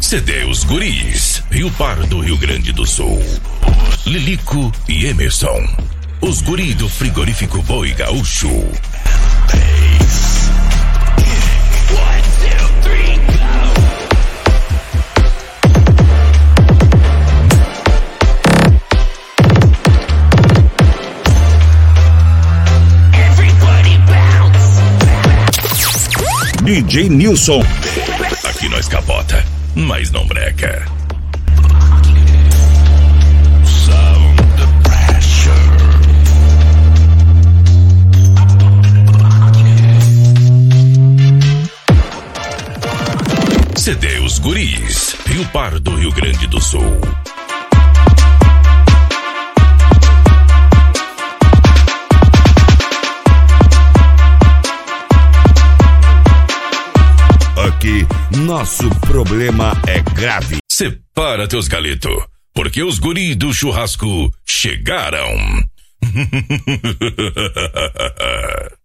CD Os Guris, Rio Pardo, Rio Grande do Sul. Lilico e Emerson, os guri do frigorífico Boi Gaúcho. DJ Nilson. Aqui nós capota, mas não breca. CD Os Guris, Rio Pardo, Rio Grande do Sul. Aqui, nosso problema é grave. Separa teus galetos, porque os guri do churrasco chegaram.